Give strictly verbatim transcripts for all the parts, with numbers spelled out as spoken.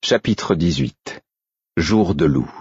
Chapitre dix-huit. Jour de loup.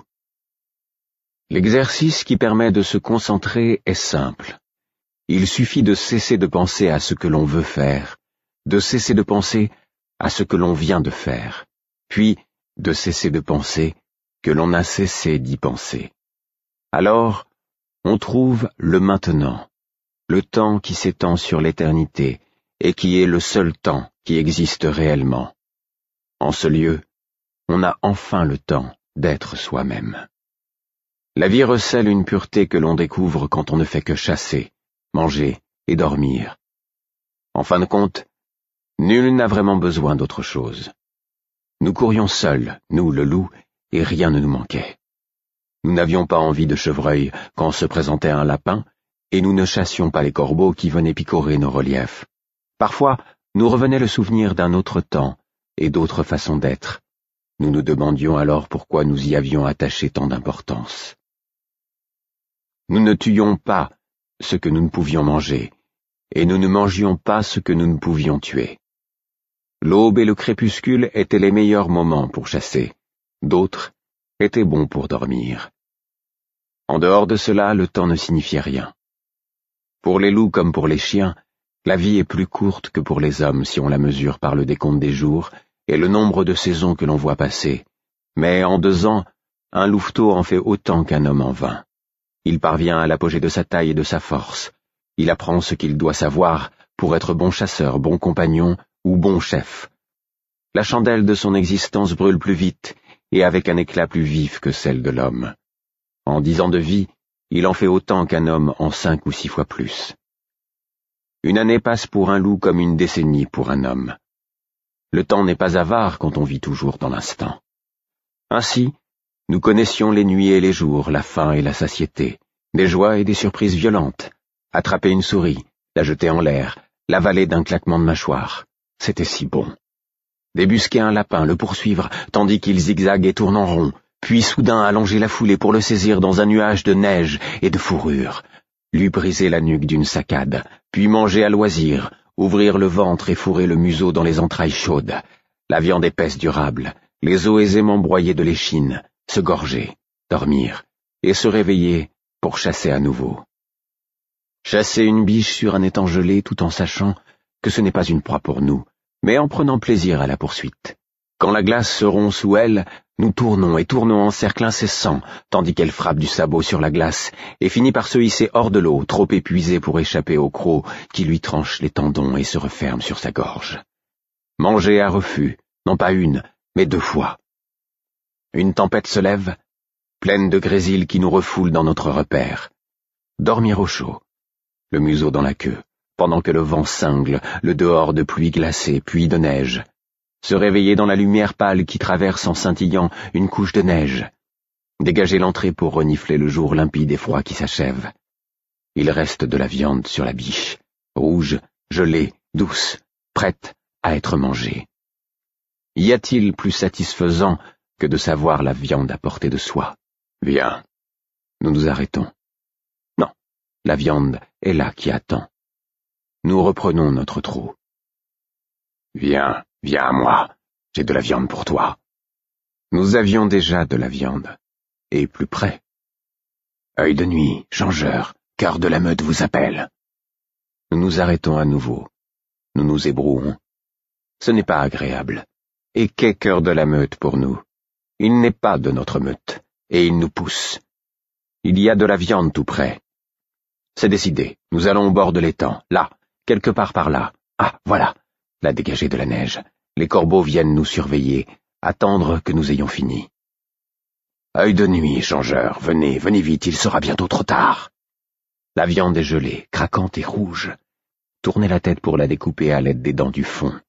L'exercice qui permet de se concentrer est simple. Il suffit de cesser de penser à ce que l'on veut faire, de cesser de penser à ce que l'on vient de faire, puis de cesser de penser que l'on a cessé d'y penser. Alors, on trouve le maintenant, le temps qui s'étend sur l'éternité et qui est le seul temps qui existe réellement. En ce lieu, on a enfin le temps d'être soi-même. La vie recèle une pureté que l'on découvre quand on ne fait que chasser, manger et dormir. En fin de compte, nul n'a vraiment besoin d'autre chose. Nous courions seuls, nous le loup, et rien ne nous manquait. Nous n'avions pas envie de chevreuil quand se présentait un lapin, et nous ne chassions pas les corbeaux qui venaient picorer nos reliefs. Parfois, nous revenait le souvenir d'un autre temps et d'autres façons d'être. Nous nous demandions alors pourquoi nous y avions attaché tant d'importance. Nous ne tuions pas ce que nous ne pouvions manger, et nous ne mangions pas ce que nous ne pouvions tuer. L'aube et le crépuscule étaient les meilleurs moments pour chasser, d'autres étaient bons pour dormir. En dehors de cela, le temps ne signifiait rien. Pour les loups comme pour les chiens, la vie est plus courte que pour les hommes si on la mesure par le décompte des jours et le nombre de saisons que l'on voit passer. Mais en deux ans, un louveteau en fait autant qu'un homme en vingt. Il parvient à l'apogée de sa taille et de sa force. Il apprend ce qu'il doit savoir pour être bon chasseur, bon compagnon ou bon chef. La chandelle de son existence brûle plus vite et avec un éclat plus vif que celle de l'homme. En dix ans de vie, il en fait autant qu'un homme en cinq ou six fois plus. Une année passe pour un loup comme une décennie pour un homme. Le temps n'est pas avare quand on vit toujours dans l'instant. Ainsi, nous connaissions les nuits et les jours, la faim et la satiété, des joies et des surprises violentes. Attraper une souris, la jeter en l'air, l'avaler d'un claquement de mâchoire. C'était si bon. Débusquer un lapin, le poursuivre, tandis qu'il zigzague et tourne en rond, puis soudain allonger la foulée pour le saisir dans un nuage de neige et de fourrure, lui briser la nuque d'une saccade, puis manger à loisir, ouvrir le ventre et fourrer le museau dans les entrailles chaudes, la viande épaisse durable, les os aisément broyés de l'échine, se gorger, dormir, et se réveiller pour chasser à nouveau. Chasser une biche sur un étang gelé tout en sachant que ce n'est pas une proie pour nous, mais en prenant plaisir à la poursuite. Quand la glace se rompt sous elle, nous tournons et tournons en cercle incessant, tandis qu'elle frappe du sabot sur la glace et finit par se hisser hors de l'eau, trop épuisée pour échapper au croc qui lui tranche les tendons et se referme sur sa gorge. Manger à refus, non pas une, mais deux fois. Une tempête se lève, pleine de grésil qui nous refoule dans notre repère. Dormir au chaud, le museau dans la queue, pendant que le vent cingle, le dehors de pluie glacée, puis de neige. Se réveiller dans la lumière pâle qui traverse en scintillant une couche de neige. Dégager l'entrée pour renifler le jour limpide et froid qui s'achève. Il reste de la viande sur la biche, rouge, gelée, douce, prête à être mangée. Y a-t-il plus satisfaisant que de savoir la viande à portée de soi? Viens, nous nous arrêtons. Non, la viande est là qui attend. Nous reprenons notre trot. Viens, viens à moi, j'ai de la viande pour toi. Nous avions déjà de la viande, et plus près. Œil de nuit, changeur, cœur de la meute vous appelle. Nous nous arrêtons à nouveau. Nous nous ébrouons. Ce n'est pas agréable. Et qu'est cœur de la meute pour nous? Il n'est pas de notre meute, et il nous pousse. Il y a de la viande tout près. C'est décidé, nous allons au bord de l'étang, là, quelque part par là. Ah, voilà, la dégagée de la neige. Les corbeaux viennent nous surveiller, attendre que nous ayons fini. Œil de nuit, changeur, venez, venez vite, il sera bientôt trop tard. La viande est gelée, craquante et rouge. Tournez la tête pour la découper à l'aide des dents du fond.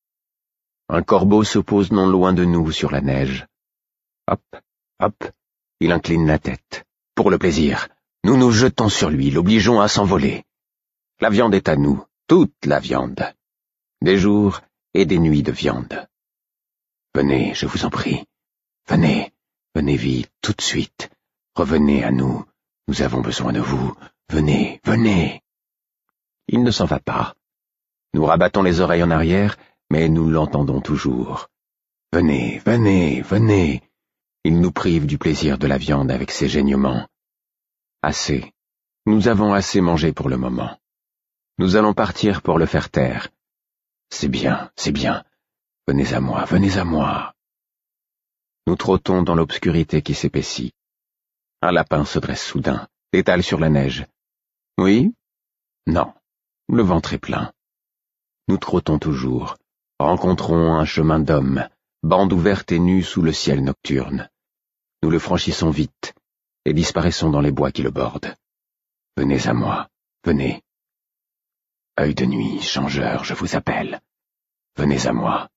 Un corbeau se pose non loin de nous sur la neige. Hop, hop, il incline la tête. Pour le plaisir, nous nous jetons sur lui, l'obligeons à s'envoler. La viande est à nous, toute la viande. Des jours et des nuits de viande. Venez, je vous en prie. Venez, venez vite, tout de suite. Revenez à nous, nous avons besoin de vous. Venez, venez. Il ne s'en va pas. Nous rabattons les oreilles en arrière, mais nous l'entendons toujours. Venez, venez, venez. Il nous prive du plaisir de la viande avec ses geignements. Assez. Nous avons assez mangé pour le moment. Nous allons partir pour le faire taire. C'est bien, c'est bien. Venez à moi, venez à moi. Nous trottons dans l'obscurité qui s'épaissit. Un lapin se dresse soudain, étale sur la neige. Oui? Non. Le ventre est plein. Nous trottons toujours, rencontrons un chemin d'homme, bande ouverte et nue sous le ciel nocturne. Nous le franchissons vite et disparaissons dans les bois qui le bordent. Venez à moi, venez. Œil de nuit, changeur, je vous appelle. Venez à moi.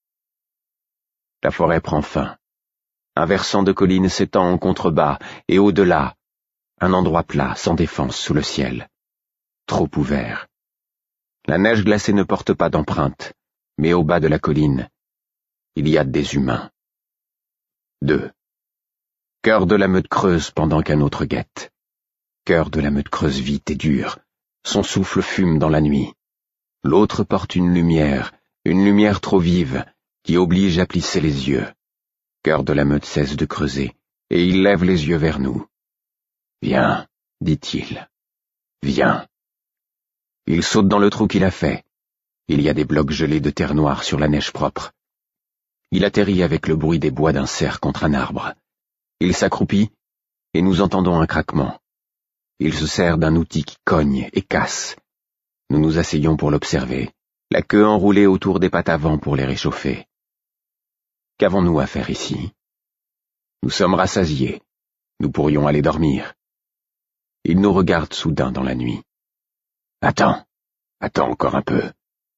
La forêt prend fin. Un versant de colline s'étend en contrebas, et au-delà, un endroit plat, sans défense, sous le ciel. Trop ouvert. La neige glacée ne porte pas d'empreinte, mais au bas de la colline, il y a des humains. Deux. Cœur de la meute creuse pendant qu'un autre guette. Cœur de la meute creuse vite et dure. Son souffle fume dans la nuit. L'autre porte une lumière, une lumière trop vive, qui oblige à plisser les yeux. Cœur de la meute cesse de creuser, et il lève les yeux vers nous. Viens, dit-il. Viens. Il saute dans le trou qu'il a fait. Il y a des blocs gelés de terre noire sur la neige propre. Il atterrit avec le bruit des bois d'un cerf contre un arbre. Il s'accroupit, et nous entendons un craquement. Il se sert d'un outil qui cogne et casse. Nous nous asseyons pour l'observer, la queue enroulée autour des pattes avant pour les réchauffer. Qu'avons-nous à faire ici? Nous sommes rassasiés. Nous pourrions aller dormir. Il nous regarde soudain dans la nuit. Attends, attends encore un peu.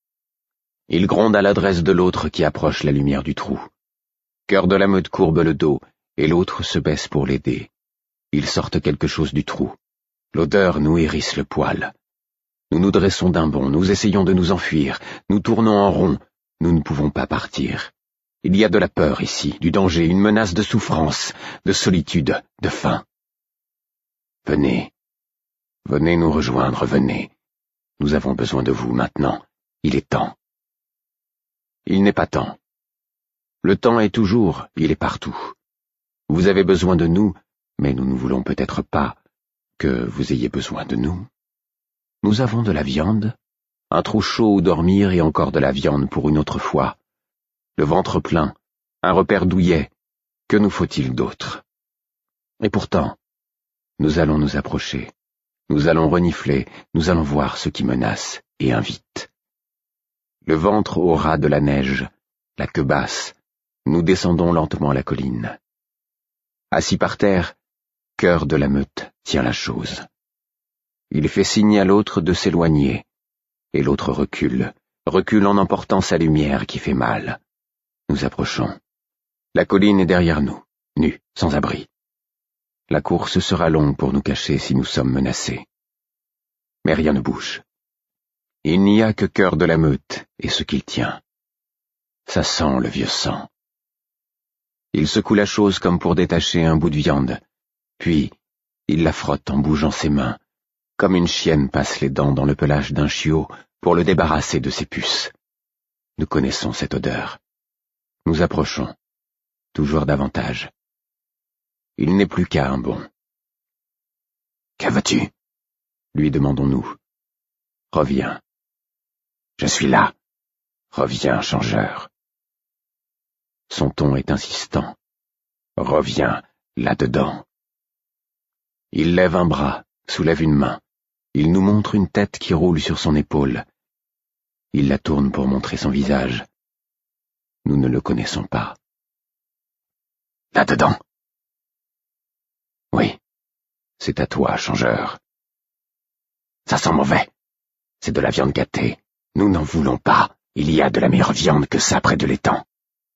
Il gronde à l'adresse de l'autre qui approche la lumière du trou. Cœur de la meute courbe le dos, et l'autre se baisse pour l'aider. Ils sortent quelque chose du trou. L'odeur nous hérisse le poil. Nous nous dressons d'un bond, nous essayons de nous enfuir, nous tournons en rond, nous ne pouvons pas partir. Il y a de la peur ici, du danger, une menace de souffrance, de solitude, de faim. Venez, venez nous rejoindre, venez. Nous avons besoin de vous maintenant, il est temps. Il n'est pas temps. Le temps est toujours, il est partout. Vous avez besoin de nous, mais nous ne voulons peut-être pas que vous ayez besoin de nous. Nous avons de la viande, un trou chaud où dormir et encore de la viande pour une autre fois. Le ventre plein, un repère douillet, que nous faut-il d'autre? Et pourtant, nous allons nous approcher, nous allons renifler, nous allons voir ce qui menace et invite. Le ventre au ras de la neige, la queue basse, nous descendons lentement la colline. Assis par terre, Cœur de la meute tient la chose. Il fait signe à l'autre de s'éloigner, et l'autre recule, recule en emportant sa lumière qui fait mal. Nous approchons. La colline est derrière nous, nue, sans abri. La course sera longue pour nous cacher si nous sommes menacés. Mais rien ne bouge. Il n'y a que Cœur de la meute et ce qu'il tient. Ça sent le vieux sang. Il secoue la chose comme pour détacher un bout de viande, puis il la frotte en bougeant ses mains, comme une chienne passe les dents dans le pelage d'un chiot pour le débarrasser de ses puces. Nous connaissons cette odeur. Nous approchons, toujours davantage. Il n'est plus qu'à un bond. « Que veux-tu » lui demandons-nous. « Reviens. »« Je suis là. Reviens, changeur. » Son ton est insistant. « Reviens, là-dedans. » Il lève un bras, soulève une main. Il nous montre une tête qui roule sur son épaule. Il la tourne pour montrer son visage. Nous ne le connaissons pas. « Là-dedans. » « Oui, c'est à toi, changeur. »« Ça sent mauvais. C'est de la viande gâtée. Nous n'en voulons pas. Il y a de la meilleure viande que ça près de l'étang. »«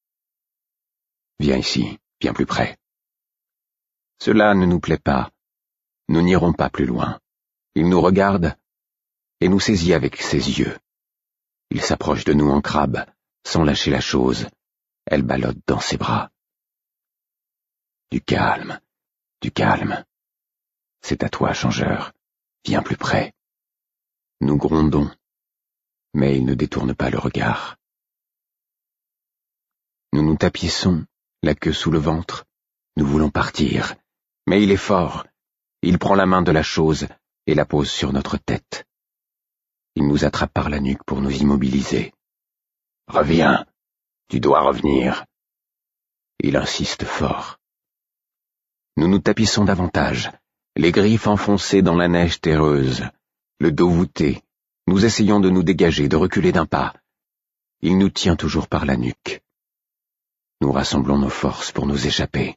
Viens ici, viens plus près. » Cela ne nous plaît pas. Nous n'irons pas plus loin. Il nous regarde et nous saisit avec ses yeux. Il s'approche de nous en crabe, sans lâcher la chose. Elle ballotte dans ses bras. Du calme, du calme. C'est à toi, changeur. Viens plus près. Nous grondons, mais il ne détourne pas le regard. Nous nous tapissons, la queue sous le ventre. Nous voulons partir. Mais il est fort. Il prend la main de la chose et la pose sur notre tête. Il nous attrape par la nuque pour nous immobiliser. « Reviens, tu dois revenir. » Il insiste fort. Nous nous tapissons davantage, les griffes enfoncées dans la neige terreuse, le dos voûté. Nous essayons de nous dégager, de reculer d'un pas. Il nous tient toujours par la nuque. Nous rassemblons nos forces pour nous échapper.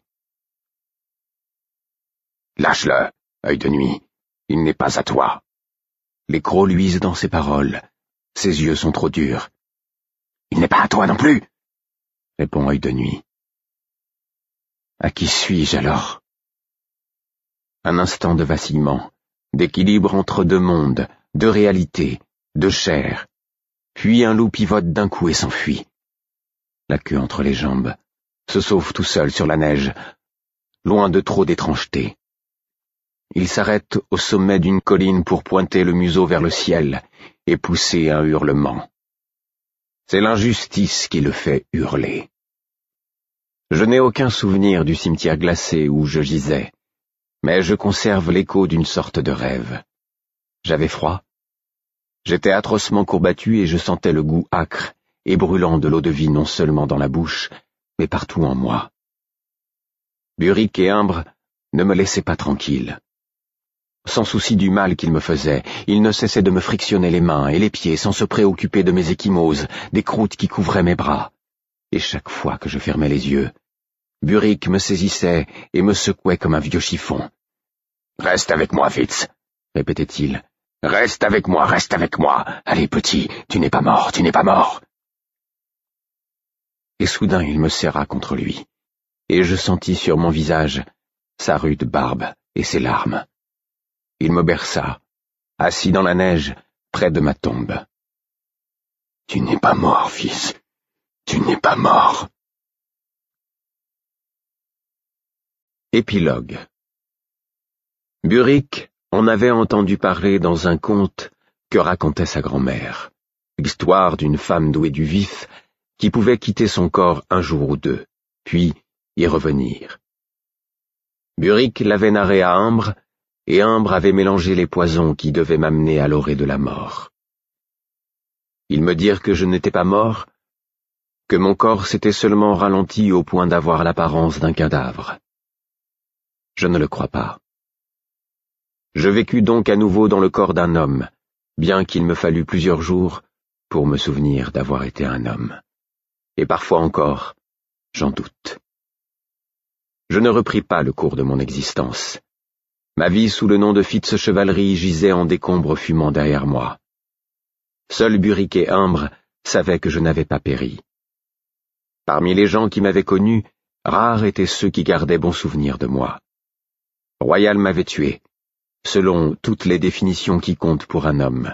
« Lâche-le, œil de nuit, il n'est pas à toi. » Les crocs luisent dans ses paroles. Ses yeux sont trop durs. « Il n'est pas à toi non plus !» répond œil de nuit. À qui suis-je alors? Un instant de vacillement, d'équilibre entre deux mondes, deux réalités, deux chairs. Puis un loup pivote d'un coup et s'enfuit. La queue entre les jambes, se sauve tout seul sur la neige, loin de trop d'étrangeté. Il s'arrête au sommet d'une colline pour pointer le museau vers le ciel et pousser un hurlement. C'est l'injustice qui le fait hurler. Je n'ai aucun souvenir du cimetière glacé où je gisais, mais je conserve l'écho d'une sorte de rêve. J'avais froid. J'étais atrocement courbattu et je sentais le goût âcre et brûlant de l'eau-de-vie non seulement dans la bouche, mais partout en moi. Burick et Imbre ne me laissaient pas tranquille. Sans souci du mal qu'il me faisait, il ne cessait de me frictionner les mains et les pieds sans se préoccuper de mes ecchymoses, des croûtes qui couvraient mes bras. Et chaque fois que je fermais les yeux, Burick me saisissait et me secouait comme un vieux chiffon. « Reste avec moi, Fitz !» répétait-il. « Reste avec moi, reste avec moi. Allez, petit, tu n'es pas mort, tu n'es pas mort. » Et soudain il me serra contre lui, et je sentis sur mon visage sa rude barbe et ses larmes. Il me berça, assis dans la neige, près de ma tombe. « Tu n'es pas mort, fils, tu n'es pas mort. » Épilogue. Burick en avait entendu parler dans un conte que racontait sa grand-mère, l'histoire d'une femme douée du vif qui pouvait quitter son corps un jour ou deux, puis y revenir. Burick l'avait narré à Imbre, et Imbre avait mélangé les poisons qui devaient m'amener à l'orée de la mort. Ils me dirent que je n'étais pas mort, que mon corps s'était seulement ralenti au point d'avoir l'apparence d'un cadavre. Je ne le crois pas. Je vécus donc à nouveau dans le corps d'un homme, bien qu'il me fallut plusieurs jours pour me souvenir d'avoir été un homme. Et parfois encore, j'en doute. Je ne repris pas le cours de mon existence. Ma vie sous le nom de Fitz Chevalerie gisait en décombres fumant derrière moi. Seuls Burick et Imbre savaient que je n'avais pas péri. Parmi les gens qui m'avaient connu, rares étaient ceux qui gardaient bon souvenir de moi. Royal m'avait tué, selon toutes les définitions qui comptent pour un homme.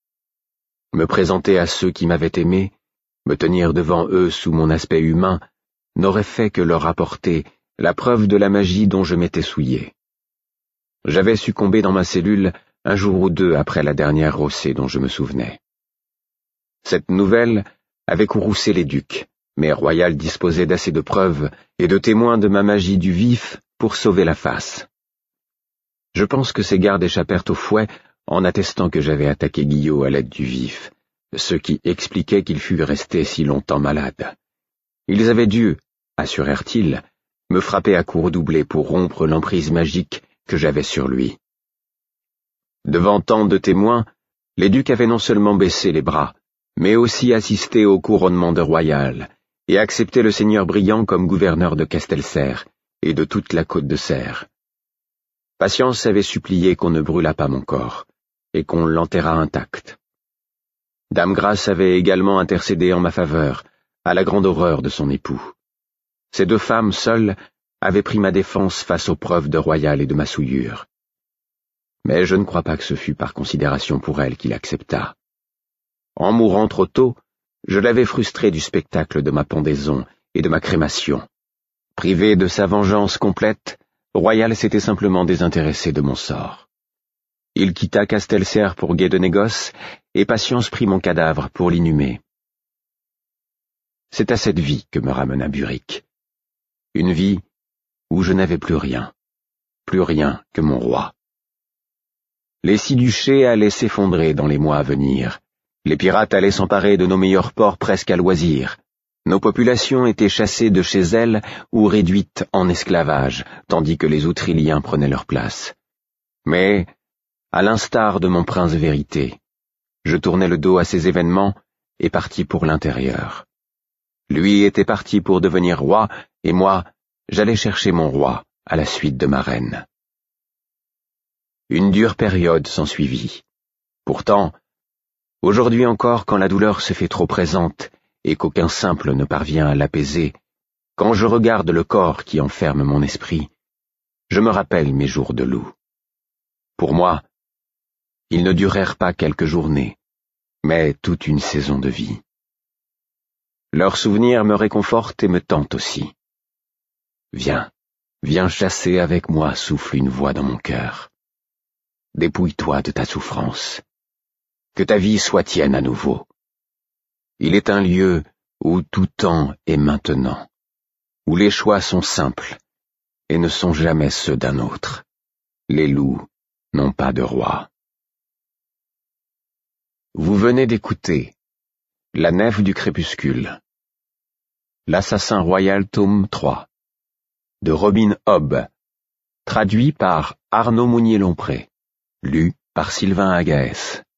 Me présenter à ceux qui m'avaient aimé, me tenir devant eux sous mon aspect humain, n'aurait fait que leur apporter la preuve de la magie dont je m'étais souillé. J'avais succombé dans ma cellule un jour ou deux après la dernière rossée dont je me souvenais. Cette nouvelle avait courroucé les ducs, mais Royal disposait d'assez de preuves et de témoins de ma magie du vif pour sauver la face. Je pense que ces gardes échappèrent au fouet en attestant que j'avais attaqué Guillot à l'aide du vif, ce qui expliquait qu'il fût resté si longtemps malade. Ils avaient dû, assurèrent-ils, me frapper à coups redoublés pour rompre l'emprise magique que j'avais sur lui. Devant tant de témoins, les ducs avaient non seulement baissé les bras, mais aussi assisté au couronnement de Royal et accepté le seigneur Brillant comme gouverneur de Castelserre et de toute la côte de Serre. Patience avait supplié qu'on ne brûlât pas mon corps et qu'on l'enterrât intact. Dame Grâce avait également intercédé en ma faveur, à la grande horreur de son époux. Ces deux femmes seules avaient pris ma défense face aux preuves de Royal et de ma souillure. Mais je ne crois pas que ce fût par considération pour elle qu'il accepta. En mourant trop tôt, je l'avais frustré du spectacle de ma pendaison et de ma crémation. Privé de sa vengeance complète, Royal s'était simplement désintéressé de mon sort. Il quitta Castelserre pour guet de négoce, et Patience prit mon cadavre pour l'inhumer. C'est à cette vie que me ramena Buric. Une vie où je n'avais plus rien, plus rien que mon roi. Les six duchés allaient s'effondrer dans les mois à venir. Les pirates allaient s'emparer de nos meilleurs ports presque à loisir. Nos populations étaient chassées de chez elles ou réduites en esclavage, tandis que les Outriliens prenaient leur place. Mais, à l'instar de mon prince vérité, je tournais le dos à ces événements et partis pour l'intérieur. Lui était parti pour devenir roi, et moi, j'allais chercher mon roi à la suite de ma reine. Une dure période s'ensuivit. Pourtant, aujourd'hui encore, quand la douleur se fait trop présente et qu'aucun simple ne parvient à l'apaiser, quand je regarde le corps qui enferme mon esprit, je me rappelle mes jours de loup. Pour moi, ils ne durèrent pas quelques journées, mais toute une saison de vie. Leur souvenir me réconforte et me tente aussi. Viens, viens chasser avec moi, souffle une voix dans mon cœur. Dépouille-toi de ta souffrance. Que ta vie soit tienne à nouveau. Il est un lieu où tout temps est maintenant, où les choix sont simples et ne sont jamais ceux d'un autre. Les loups n'ont pas de roi. Vous venez d'écouter La Nef du crépuscule, L'Assassin royal tome trois, de Robin Hobb, traduit par Arnaud Mounier-Lompré, lu par Sylvain Agaès.